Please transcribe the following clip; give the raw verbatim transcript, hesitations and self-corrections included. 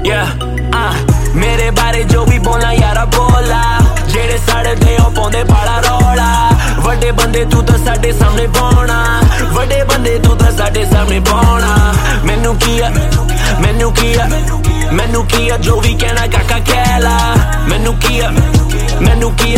yeah, uh, मेरे बारे जो भी बोलना यारा बोला जेड़े साढ़े थे ओ पाउंदे बाला रौला वड्डे बंदे तू तां साडे सामने पौना वड्डे बंदे तू तां साडे सामने पौना मैनू की आ मैनू की आ मैनू की आ जो भी कहना काका कहला मैनू की आ मैनू की